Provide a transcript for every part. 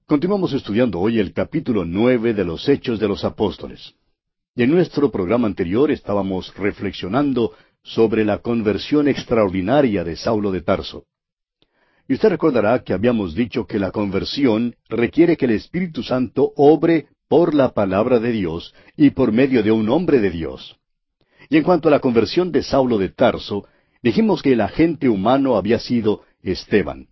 Continuamos estudiando hoy el capítulo 9 de los Hechos de los Apóstoles. Y en nuestro programa anterior estábamos reflexionando sobre la conversión extraordinaria de Saulo de Tarso. Y usted recordará que habíamos dicho que la conversión requiere que el Espíritu Santo obre por la palabra de Dios y por medio de un hombre de Dios. Y en cuanto a la conversión de Saulo de Tarso, dijimos que el agente humano había sido Esteban.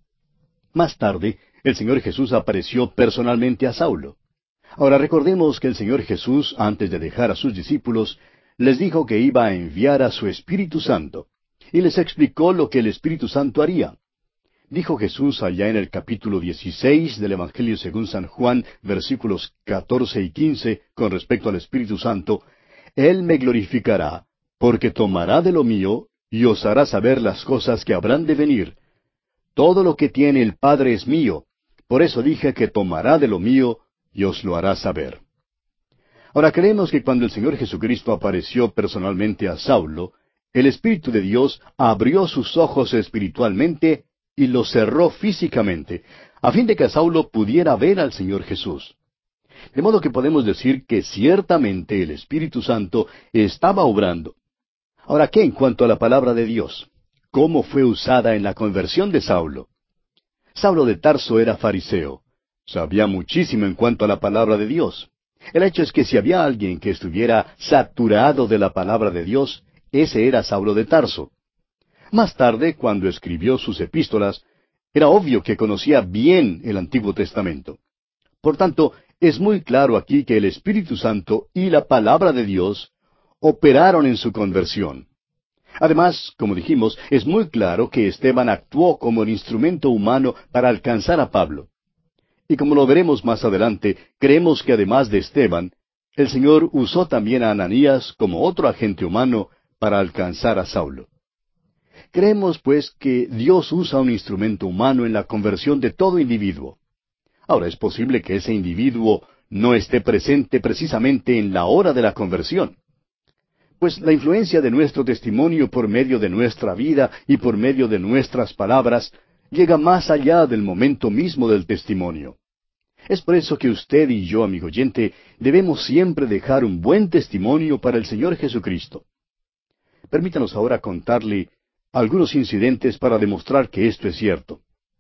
Más tarde, el Señor Jesús apareció personalmente a Saulo. Ahora recordemos que el Señor Jesús, antes de dejar a sus discípulos, les dijo que iba a enviar a su Espíritu Santo, y les explicó lo que el Espíritu Santo haría. Dijo Jesús allá en el capítulo 16 del Evangelio según San Juan, versículos 14 y 15, con respecto al Espíritu Santo, Él me glorificará, porque tomará de lo mío, y os hará saber las cosas que habrán de venir. Todo lo que tiene el Padre es mío, por eso dije que tomará de lo mío, y os lo hará saber. Ahora creemos que cuando el Señor Jesucristo apareció personalmente a Saulo, el Espíritu de Dios abrió sus ojos espiritualmente y los cerró físicamente, a fin de que Saulo pudiera ver al Señor Jesús. De modo que podemos decir que ciertamente el Espíritu Santo estaba obrando. Ahora, ¿qué en cuanto a la palabra de Dios? ¿Cómo fue usada en la conversión de Saulo? Saulo de Tarso era fariseo. Sabía muchísimo en cuanto a la palabra de Dios. El hecho es que si había alguien que estuviera saturado de la palabra de Dios, ese era Saulo de Tarso. Más tarde, cuando escribió sus epístolas, era obvio que conocía bien el Antiguo Testamento. Por tanto, es muy claro aquí que el Espíritu Santo y la palabra de Dios operaron en su conversión. Además, como dijimos, es muy claro que Esteban actuó como el instrumento humano para alcanzar a Pablo. Y como lo veremos más adelante, creemos que además de Esteban, el Señor usó también a Ananías como otro agente humano para alcanzar a Saulo. Creemos, pues, que Dios usa un instrumento humano en la conversión de todo individuo. Ahora, es posible que ese individuo no esté presente precisamente en la hora de la conversión. Pues la influencia de nuestro testimonio por medio de nuestra vida y por medio de nuestras palabras llega más allá del momento mismo del testimonio. Es por eso que usted y yo, amigo oyente, debemos siempre dejar un buen testimonio para el Señor Jesucristo. Permítanos ahora contarle algunos incidentes para demostrar que esto es cierto.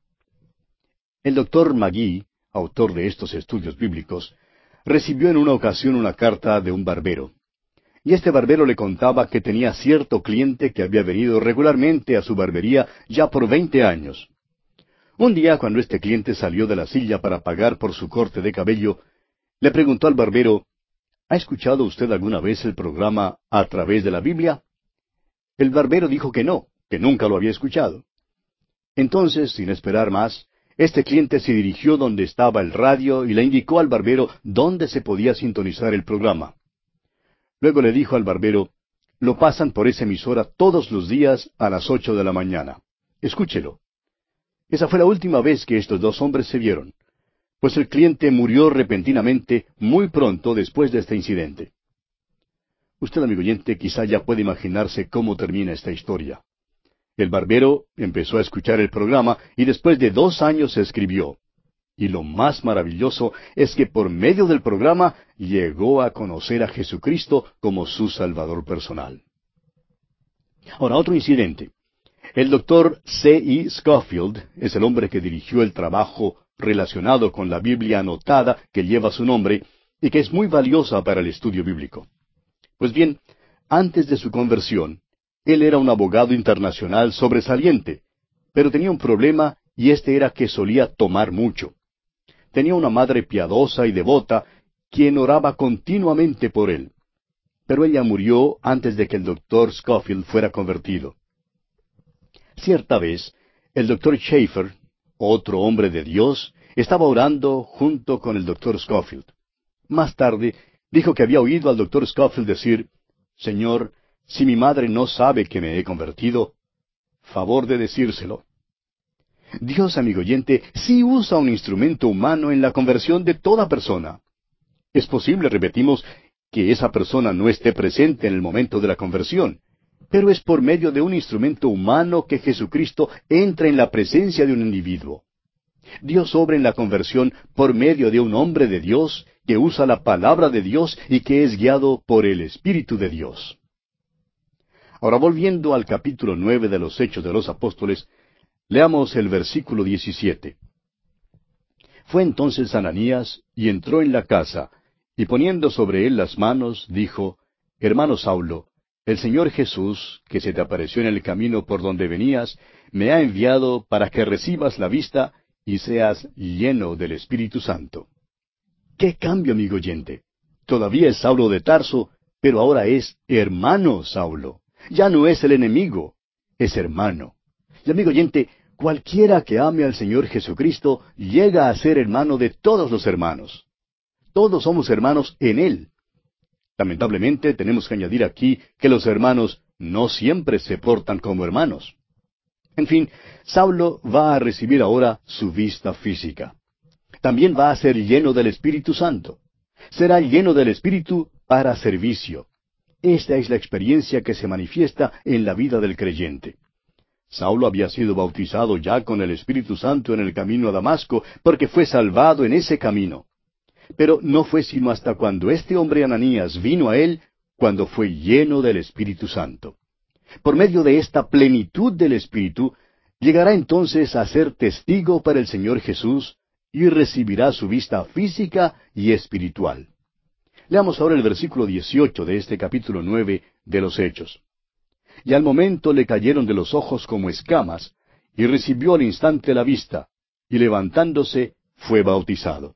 El doctor Magee, autor de estos estudios bíblicos, recibió en una ocasión una carta de un barbero. Y este barbero le contaba que tenía cierto cliente que había venido regularmente a su barbería ya por 20 años. Un día, cuando este cliente salió de la silla para pagar por su corte de cabello, le preguntó al barbero, ¿ha escuchado usted alguna vez el programa A través de la Biblia? El barbero dijo que no, que nunca lo había escuchado. Entonces, sin esperar más, este cliente se dirigió donde estaba el radio y le indicó al barbero dónde se podía sintonizar el programa. Luego le dijo al barbero, lo pasan por esa emisora todos los días a las 8 de la mañana. Escúchelo. Esa fue la última vez que estos dos hombres se vieron, pues el cliente murió repentinamente muy pronto después de este incidente. Usted, amigo oyente, quizá ya puede imaginarse cómo termina esta historia. El barbero empezó a escuchar el programa y después de 2 años se escribió. Y lo más maravilloso es que por medio del programa llegó a conocer a Jesucristo como su Salvador personal. Ahora, otro incidente. El doctor C.E. Scofield es el hombre que dirigió el trabajo relacionado con la Biblia anotada que lleva su nombre y que es muy valiosa para el estudio bíblico. Pues bien, antes de su conversión, él era un abogado internacional sobresaliente, pero tenía un problema y este era que solía tomar mucho. Tenía una madre piadosa y devota, quien oraba continuamente por él. Pero ella murió antes de que el doctor Scofield fuera convertido. Cierta vez, el doctor Schaeffer, otro hombre de Dios, estaba orando junto con el doctor Scofield. Más tarde, dijo que había oído al doctor Scofield decir, Señor, si mi madre no sabe que me he convertido, favor de decírselo. Dios, amigo oyente, sí usa un instrumento humano en la conversión de toda persona. Es posible, repetimos, que esa persona no esté presente en el momento de la conversión, pero es por medio de un instrumento humano que Jesucristo entra en la presencia de un individuo. Dios obra en la conversión por medio de un hombre de Dios que usa la palabra de Dios y que es guiado por el Espíritu de Dios. Ahora, volviendo al capítulo 9 de los Hechos de los Apóstoles, leamos el versículo 17. Fue entonces Ananías y entró en la casa, y poniendo sobre él las manos, dijo, Hermano Saulo, el Señor Jesús, que se te apareció en el camino por donde venías, me ha enviado para que recibas la vista y seas lleno del Espíritu Santo. ¡Qué cambio, amigo oyente! Todavía es Saulo de Tarso, pero ahora es hermano Saulo. Ya no es el enemigo, es hermano. Y amigo oyente, cualquiera que ame al Señor Jesucristo llega a ser hermano de todos los hermanos. Todos somos hermanos en Él. Lamentablemente tenemos que añadir aquí que los hermanos no siempre se portan como hermanos. En fin, Saulo va a recibir ahora su vista física. También va a ser lleno del Espíritu Santo. Será lleno del Espíritu para servicio. Esta es la experiencia que se manifiesta en la vida del creyente. Saulo había sido bautizado ya con el Espíritu Santo en el camino a Damasco, porque fue salvado en ese camino. Pero no fue sino hasta cuando este hombre Ananías vino a él, cuando fue lleno del Espíritu Santo. Por medio de esta plenitud del Espíritu, llegará entonces a ser testigo para el Señor Jesús y recibirá su vista física y espiritual. Leamos ahora el versículo 18 de este capítulo 9 de los Hechos. Y al momento le cayeron de los ojos como escamas, y recibió al instante la vista, y levantándose fue bautizado.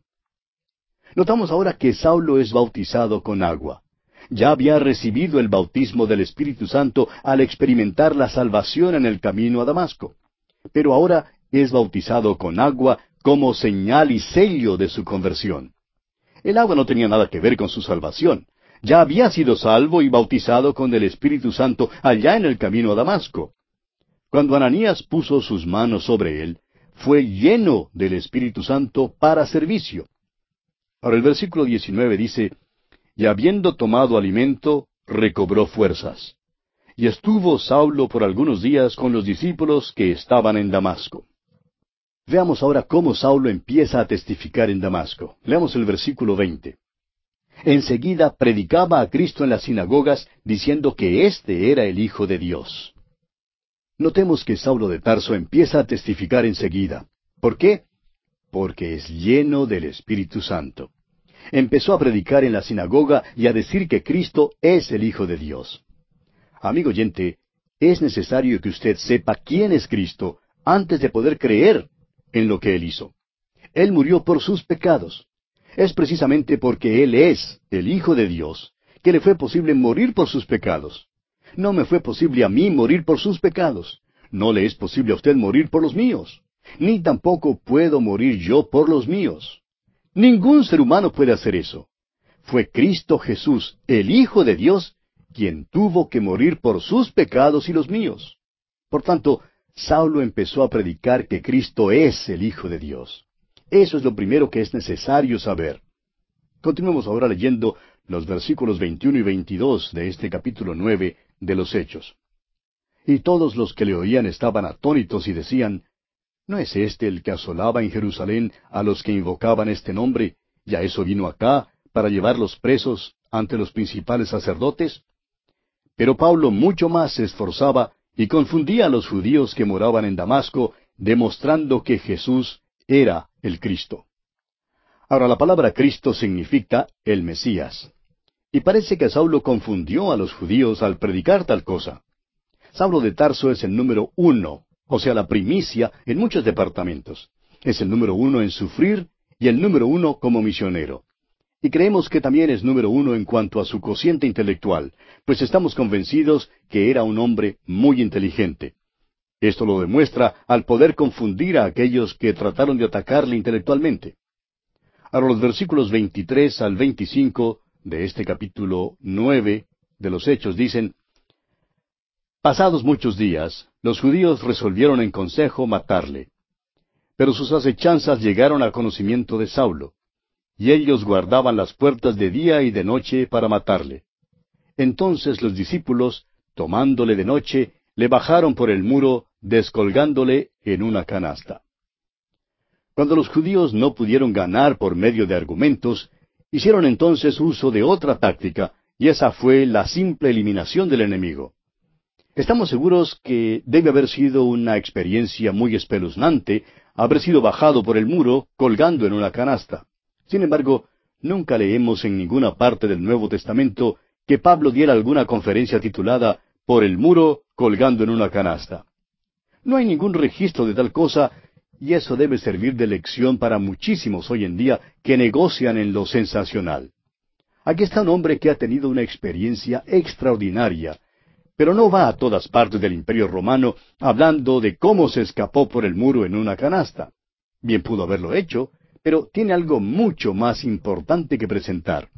Notamos ahora que Saulo es bautizado con agua. Ya había recibido el bautismo del Espíritu Santo al experimentar la salvación en el camino a Damasco. Pero ahora es bautizado con agua como señal y sello de su conversión. El agua no tenía nada que ver con su salvación. Ya había sido salvo y bautizado con el Espíritu Santo allá en el camino a Damasco. Cuando Ananías puso sus manos sobre él, fue lleno del Espíritu Santo para servicio. Ahora el versículo 19 dice, y habiendo tomado alimento, recobró fuerzas. Y estuvo Saulo por algunos días con los discípulos que estaban en Damasco. Veamos ahora cómo Saulo empieza a testificar en Damasco. Leamos el versículo 20. Enseguida predicaba a Cristo en las sinagogas, diciendo que éste era el Hijo de Dios. Notemos que Saulo de Tarso empieza a testificar enseguida. ¿Por qué? Porque es lleno del Espíritu Santo. Empezó a predicar en la sinagoga y a decir que Cristo es el Hijo de Dios. Amigo oyente, es necesario que usted sepa quién es Cristo antes de poder creer en lo que Él hizo. Él murió por sus pecados. Es precisamente porque Él es el Hijo de Dios que le fue posible morir por sus pecados. No me fue posible a mí morir por sus pecados. No le es posible a usted morir por los míos. Ni tampoco puedo morir yo por los míos. Ningún ser humano puede hacer eso. Fue Cristo Jesús, el Hijo de Dios, quien tuvo que morir por sus pecados y los míos. Por tanto, Saulo empezó a predicar que Cristo es el Hijo de Dios. Eso es lo primero que es necesario saber. Continuemos ahora leyendo los versículos 21 y 22 de este capítulo 9 de los Hechos. Y todos los que le oían estaban atónitos y decían, ¿no es este el que asolaba en Jerusalén a los que invocaban este nombre, y a eso vino acá, para llevarlos presos ante los principales sacerdotes? Pero Pablo mucho más se esforzaba y confundía a los judíos que moraban en Damasco, demostrando que Jesús era el Cristo. Ahora, la palabra Cristo significa el Mesías. Y parece que Saulo confundió a los judíos al predicar tal cosa. Saulo de Tarso es el número 1, o sea, la primicia en muchos departamentos. Es el número 1 en sufrir y el número 1 como misionero. Y creemos que también es número 1 en cuanto a su cociente intelectual, pues estamos convencidos que era un hombre muy inteligente. Esto lo demuestra al poder confundir a aquellos que trataron de atacarle intelectualmente. Ahora los versículos 23 al 25 de este capítulo 9 de los Hechos dicen, Pasados muchos días, los judíos resolvieron en consejo matarle. Pero sus acechanzas llegaron al conocimiento de Saulo, y ellos guardaban las puertas de día y de noche para matarle. Entonces los discípulos, tomándole de noche, le bajaron por el muro, descolgándole en una canasta. Cuando los judíos no pudieron ganar por medio de argumentos, hicieron entonces uso de otra táctica, y esa fue la simple eliminación del enemigo. Estamos seguros que debe haber sido una experiencia muy espeluznante haber sido bajado por el muro colgando en una canasta. Sin embargo, nunca leemos en ninguna parte del Nuevo Testamento que Pablo diera alguna conferencia titulada "Por el muro colgando en una canasta". No hay ningún registro de tal cosa, y eso debe servir de lección para muchísimos hoy en día que negocian en lo sensacional. Aquí está un hombre que ha tenido una experiencia extraordinaria, pero no va a todas partes del Imperio Romano hablando de cómo se escapó por el muro en una canasta. Bien pudo haberlo hecho, pero tiene algo mucho más importante que presentar.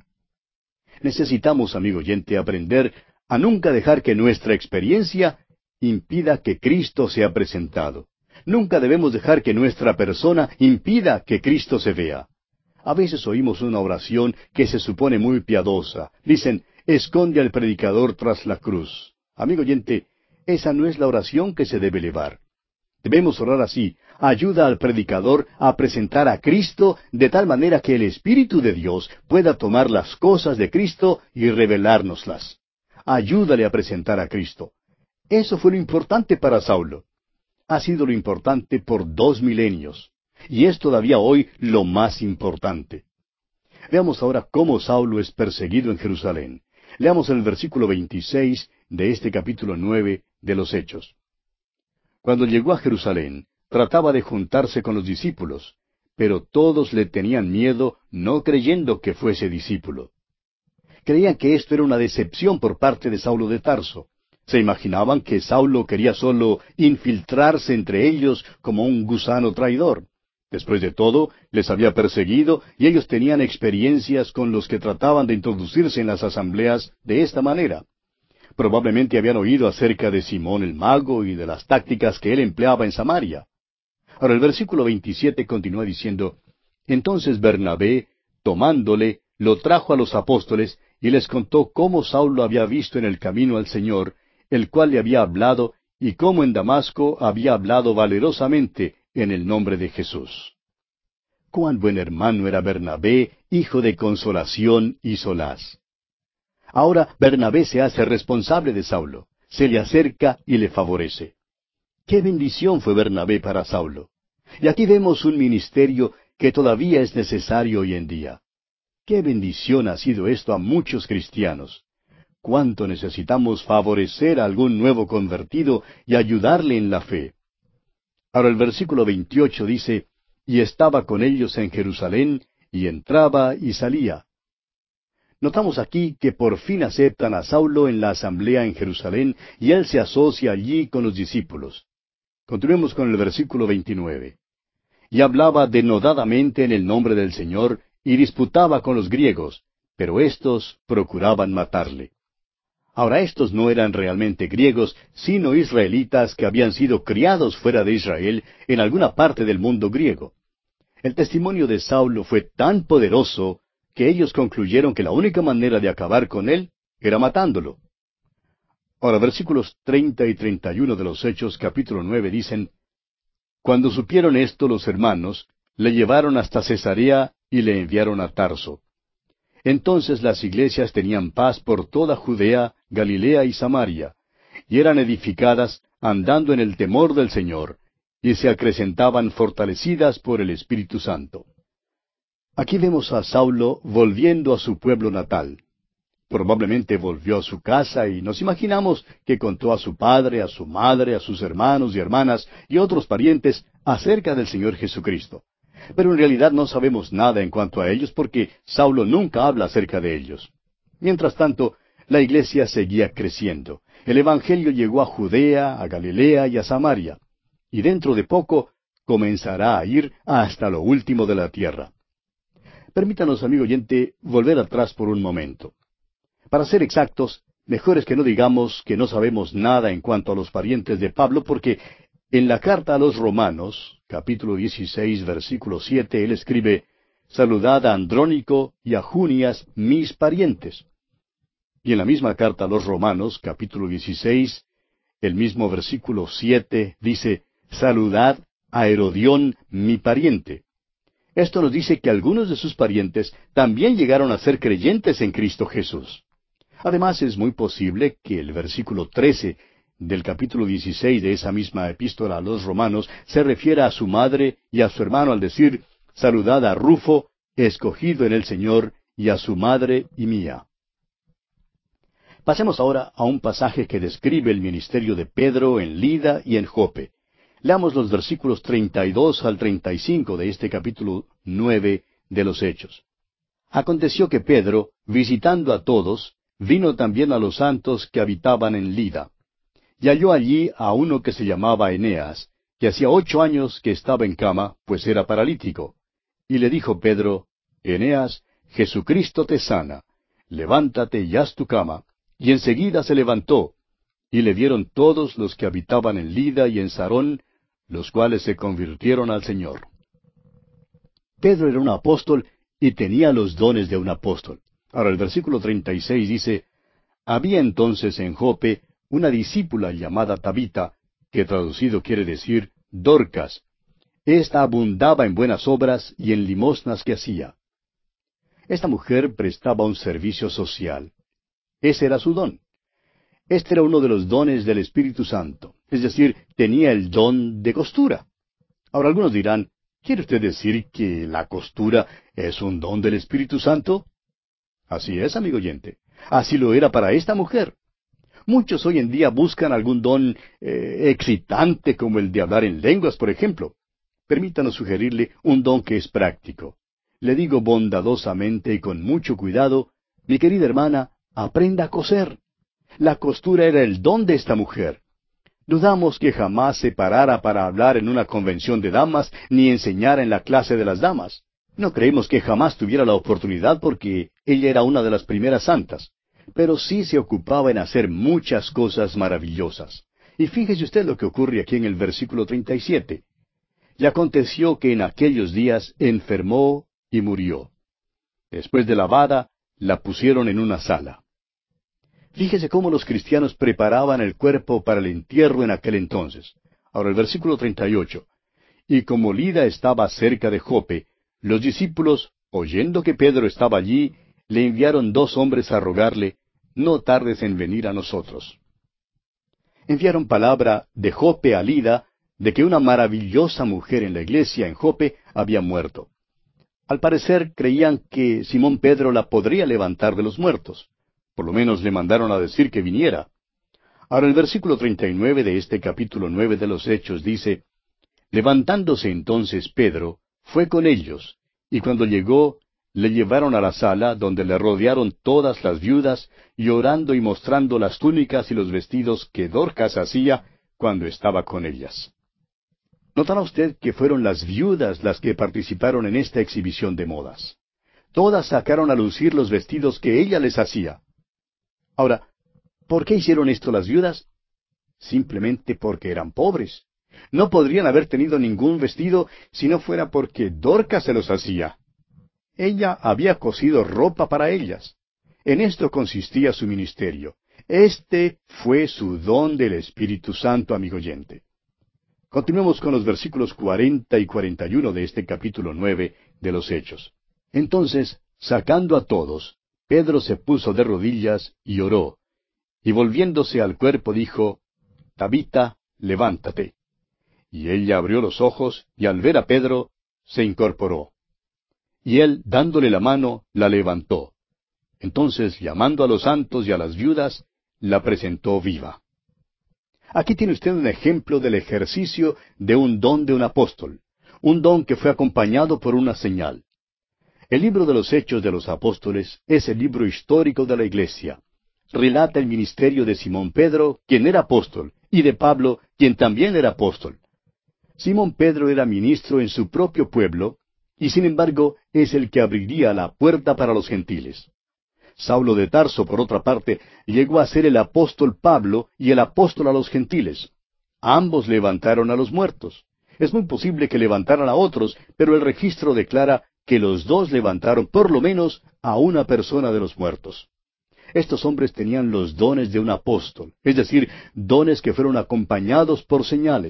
Necesitamos, amigo oyente, aprender a nunca dejar que nuestra experiencia impida que Cristo sea presentado. Nunca debemos dejar que nuestra persona impida que Cristo se vea. A veces oímos una oración que se supone muy piadosa. Dicen, esconde al predicador tras la cruz. Amigo oyente, esa no es la oración que se debe elevar. Debemos orar así: ayuda al predicador a presentar a Cristo de tal manera que el Espíritu de Dios pueda tomar las cosas de Cristo y revelárnoslas. Ayúdale a presentar a Cristo. Eso fue lo importante para Saulo. Ha sido lo importante por 2 milenios. Y es todavía hoy lo más importante. Veamos ahora cómo Saulo es perseguido en Jerusalén. Leamos el versículo 26 de este capítulo 9 de los Hechos. Cuando llegó a Jerusalén, trataba de juntarse con los discípulos, pero todos le tenían miedo, no creyendo que fuese discípulo. Creían que esto era una decepción por parte de Saulo de Tarso. Se imaginaban que Saulo quería solo infiltrarse entre ellos como un gusano traidor. Después de todo, les había perseguido y ellos tenían experiencias con los que trataban de introducirse en las asambleas de esta manera. Probablemente habían oído acerca de Simón el mago y de las tácticas que él empleaba en Samaria. Ahora el versículo 27 continúa diciendo, entonces Bernabé, tomándole, lo trajo a los apóstoles y les contó cómo Saulo había visto en el camino al Señor, el cual le había hablado, y cómo en Damasco había hablado valerosamente en el nombre de Jesús. Cuán buen hermano era Bernabé, hijo de consolación y solaz. Ahora Bernabé se hace responsable de Saulo, se le acerca y le favorece. ¡Qué bendición fue Bernabé para Saulo! Y aquí vemos un ministerio que todavía es necesario hoy en día. ¡Qué bendición ha sido esto a muchos cristianos! ¡Cuánto necesitamos favorecer a algún nuevo convertido y ayudarle en la fe! Ahora el versículo 28 dice, y estaba con ellos en Jerusalén, y entraba y salía. Notamos aquí que por fin aceptan a Saulo en la asamblea en Jerusalén, y él se asocia allí con los discípulos. Continuemos con el versículo 29. Y hablaba denodadamente en el nombre del Señor, y disputaba con los griegos, pero éstos procuraban matarle. Ahora estos no eran realmente griegos, sino israelitas que habían sido criados fuera de Israel en alguna parte del mundo griego. El testimonio de Saulo fue tan poderoso que ellos concluyeron que la única manera de acabar con él era matándolo. Ahora, versículos 30 y 31 de los Hechos, capítulo 9, dicen, cuando supieron esto los hermanos, le llevaron hasta Cesarea y le enviaron a Tarso. Entonces las iglesias tenían paz por toda Judea, Galilea y Samaria, y eran edificadas andando en el temor del Señor, y se acrecentaban fortalecidas por el Espíritu Santo. Aquí vemos a Saulo volviendo a su pueblo natal. Probablemente volvió a su casa y nos imaginamos que contó a su padre, a su madre, a sus hermanos y hermanas y otros parientes acerca del Señor Jesucristo. Pero en realidad no sabemos nada en cuanto a ellos porque Saulo nunca habla acerca de ellos. Mientras tanto, la iglesia seguía creciendo. El Evangelio llegó a Judea, a Galilea y a Samaria. Y dentro de poco comenzará a ir hasta lo último de la tierra. Permítanos, amigo oyente, volver atrás por un momento. Para ser exactos, mejor es que no digamos que no sabemos nada en cuanto a los parientes de Pablo, porque en la carta a los Romanos, capítulo 16, versículo 7, él escribe, saludad a Andrónico y a Junias, mis parientes. Y en la misma carta a los Romanos, capítulo 16, el mismo versículo 7, dice, saludad a Herodión, mi pariente. Esto nos dice que algunos de sus parientes también llegaron a ser creyentes en Cristo Jesús. Además, es muy posible que el versículo 13 del capítulo 16 de esa misma epístola a los Romanos se refiera a su madre y a su hermano al decir, saludad a Rufo, escogido en el Señor, y a su madre y mía. Pasemos ahora a un pasaje que describe el ministerio de Pedro en Lida y en Jope. Leamos los versículos 32 al 35 de este capítulo 9 de los Hechos. Aconteció que Pedro, visitando a todos, vino también a los santos que habitaban en Lida. Y halló allí a uno que se llamaba Eneas, que hacía 8 años que estaba en cama, pues era paralítico. Y le dijo Pedro, Eneas, Jesucristo te sana, levántate y haz tu cama. Y enseguida se levantó, y le vieron todos los que habitaban en Lida y en Sarón, los cuales se convirtieron al Señor. Pedro era un apóstol y tenía los dones de un apóstol. Ahora el versículo 36 dice, había entonces en Jope una discípula llamada Tabita, que traducido quiere decir Dorcas. Esta abundaba en buenas obras y en limosnas que hacía. Esta mujer prestaba un servicio social. Ese era su don. Este era uno de los dones del Espíritu Santo, es decir, tenía el don de costura. Ahora algunos dirán, ¿quiere usted decir que la costura es un don del Espíritu Santo? Así es, amigo oyente. Así lo era para esta mujer. Muchos hoy en día buscan algún don excitante como el de hablar en lenguas, por ejemplo. Permítanos sugerirle un don que es práctico. Le digo bondadosamente y con mucho cuidado, mi querida hermana, aprenda a coser. La costura era el don de esta mujer. Dudamos que jamás se parara para hablar en una convención de damas ni enseñara en la clase de las damas. No creemos que jamás tuviera la oportunidad porque ella era una de las primeras santas. Pero sí se ocupaba en hacer muchas cosas maravillosas. Y fíjese usted lo que ocurre aquí en el versículo 37. Y aconteció que en aquellos días enfermó y murió. Después de lavada, la pusieron en una sala. Fíjese cómo los cristianos preparaban el cuerpo para el entierro en aquel entonces. Ahora el versículo 38. Y como Lida estaba cerca de Jope, los discípulos, oyendo que Pedro estaba allí, le enviaron 2 hombres a rogarle, no tardes en venir a nosotros. Enviaron palabra de Jope a Lida, de que una maravillosa mujer en la iglesia en Jope había muerto. Al parecer creían que Simón Pedro la podría levantar de los muertos. Por lo menos le mandaron a decir que viniera. Ahora el versículo 39 de este capítulo 9 de los Hechos dice, levantándose entonces Pedro, fue con ellos, y cuando llegó, le llevaron a la sala, donde le rodearon todas las viudas, y orando y mostrando las túnicas y los vestidos que Dorcas hacía cuando estaba con ellas. ¿Notará usted que fueron las viudas las que participaron en esta exhibición de modas? Todas sacaron a lucir los vestidos que ella les hacía. Ahora, ¿por qué hicieron esto las viudas? Simplemente porque eran pobres. No podrían haber tenido ningún vestido si no fuera porque Dorcas se los hacía. Ella había cosido ropa para ellas. En esto consistía su ministerio. Este fue su don del Espíritu Santo, amigo oyente. Continuemos con los versículos 40 y 41 de este capítulo 9 de los Hechos. Entonces, sacando a todos, Pedro se puso de rodillas y oró, y volviéndose al cuerpo dijo, Tabita, levántate. Y ella abrió los ojos, y al ver a Pedro, se incorporó. Y él, dándole la mano, la levantó. Entonces, llamando a los santos y a las viudas, la presentó viva. Aquí tiene usted un ejemplo del ejercicio de un don de un apóstol, un don que fue acompañado por una señal. El libro de los Hechos de los Apóstoles es el libro histórico de la Iglesia. Relata el ministerio de Simón Pedro, quien era apóstol, y de Pablo, quien también era apóstol. Simón Pedro era ministro en su propio pueblo, y sin embargo es el que abriría la puerta para los gentiles. Saulo de Tarso, por otra parte, llegó a ser el apóstol Pablo y el apóstol a los gentiles. Ambos levantaron a los muertos. Es muy posible que levantaran a otros, pero el registro declara que los 2 levantaron por lo menos a una persona de los muertos. Estos hombres tenían los dones de un apóstol, es decir, dones que fueron acompañados por señales.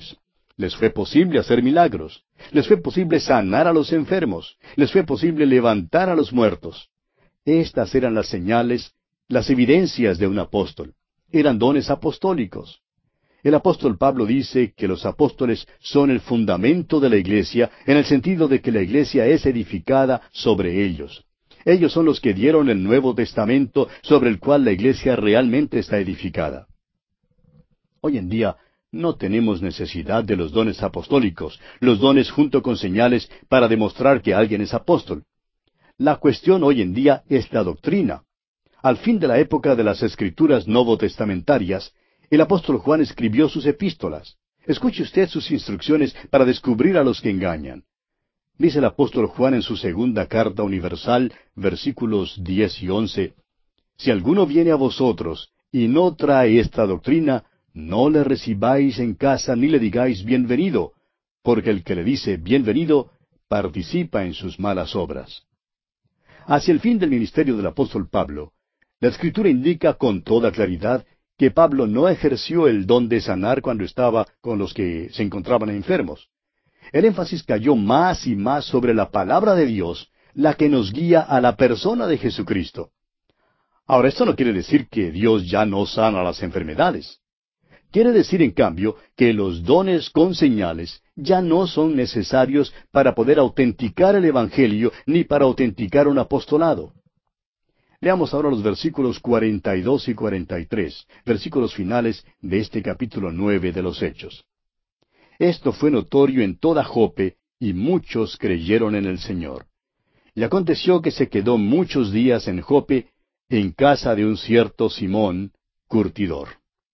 Les fue posible hacer milagros. Les fue posible sanar a los enfermos. Les fue posible levantar a los muertos. Estas eran las señales, las evidencias de un apóstol. Eran dones apostólicos. El apóstol Pablo dice que los apóstoles son el fundamento de la iglesia, en el sentido de que la iglesia es edificada sobre ellos. Ellos son los que dieron el Nuevo Testamento, sobre el cual la iglesia realmente está edificada. Hoy en día no tenemos necesidad de los dones apostólicos, los dones junto con señales para demostrar que alguien es apóstol. La cuestión hoy en día es la doctrina. Al fin de la época de las Escrituras novotestamentarias, el apóstol Juan escribió sus epístolas. Escuche usted sus instrucciones para descubrir a los que engañan. Dice el apóstol Juan en su segunda carta universal, versículos 10 y 11, Si alguno viene a vosotros y no trae esta doctrina, no le recibáis en casa ni le digáis bienvenido, porque el que le dice bienvenido participa en sus malas obras. Hacia el fin del ministerio del apóstol Pablo, la Escritura indica con toda claridad que Pablo no ejerció el don de sanar cuando estaba con los que se encontraban enfermos. El énfasis cayó más y más sobre la palabra de Dios, la que nos guía a la persona de Jesucristo. Ahora, esto no quiere decir que Dios ya no sana las enfermedades. Quiere decir, en cambio, que los dones con señales ya no son necesarios para poder autenticar el Evangelio ni para autenticar un apostolado. Leamos ahora los versículos 42 y 43, versículos finales de este capítulo 9 de los Hechos. Esto fue notorio en toda Jope, y muchos creyeron en el Señor. Y aconteció que se quedó muchos días en Jope, en casa de un cierto Simón, curtidor.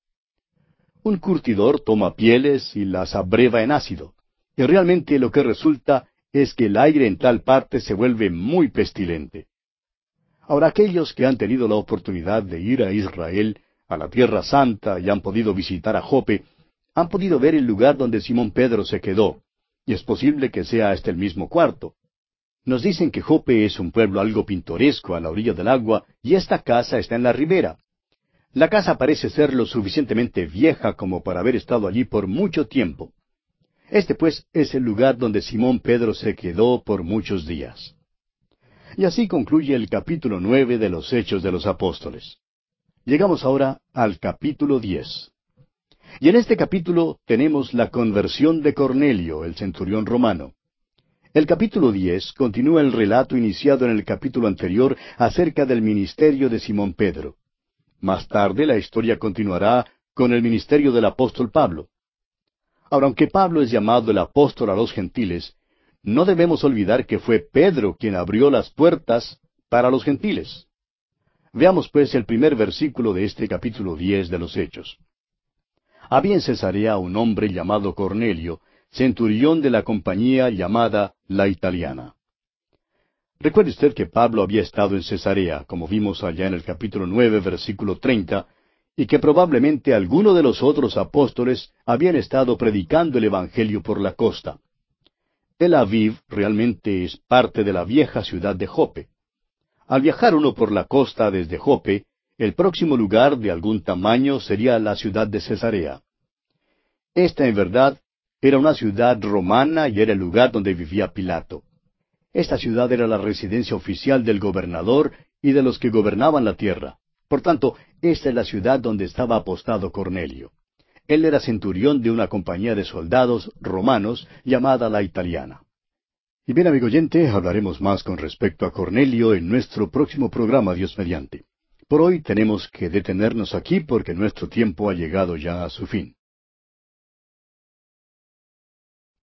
Un curtidor toma pieles y las abreva en ácido, y realmente lo que resulta es que el aire en tal parte se vuelve muy pestilente. Ahora, aquellos que han tenido la oportunidad de ir a Israel, a la Tierra Santa, y han podido visitar a Jope, han podido ver el lugar donde Simón Pedro se quedó, y es posible que sea este el mismo cuarto. Nos dicen que Jope es un pueblo algo pintoresco a la orilla del agua, y esta casa está en la ribera. La casa parece ser lo suficientemente vieja como para haber estado allí por mucho tiempo. Este, pues, es el lugar donde Simón Pedro se quedó por muchos días. Y así concluye el capítulo 9 de los Hechos de los Apóstoles. Llegamos ahora al capítulo 10. Y en este capítulo tenemos la conversión de Cornelio, el centurión romano. El capítulo 10 continúa el relato iniciado en el capítulo anterior acerca del ministerio de Simón Pedro. Más tarde la historia continuará con el ministerio del apóstol Pablo. Ahora, aunque Pablo es llamado el apóstol a los gentiles, no debemos olvidar que fue Pedro quien abrió las puertas para los gentiles. Veamos pues el primer versículo de este capítulo 10 de los Hechos. Había en Cesarea un hombre llamado Cornelio, centurión de la compañía llamada La Italiana. Recuerde usted que Pablo había estado en Cesarea, como vimos allá en el capítulo 9, versículo 30, y que probablemente alguno de los otros apóstoles habían estado predicando el Evangelio por la costa. Tel Aviv realmente es parte de la vieja ciudad de Jope. Al viajar uno por la costa desde Jope, el próximo lugar de algún tamaño sería la ciudad de Cesarea. Esta, en verdad, era una ciudad romana y era el lugar donde vivía Pilato. Esta ciudad era la residencia oficial del gobernador y de los que gobernaban la tierra. Por tanto, esta es la ciudad donde estaba apostado Cornelio. Él era centurión de una compañía de soldados romanos llamada La Italiana. Y bien, amigo oyente, hablaremos más con respecto a Cornelio en nuestro próximo programa, Dios mediante. Por hoy tenemos que detenernos aquí porque nuestro tiempo ha llegado ya a su fin.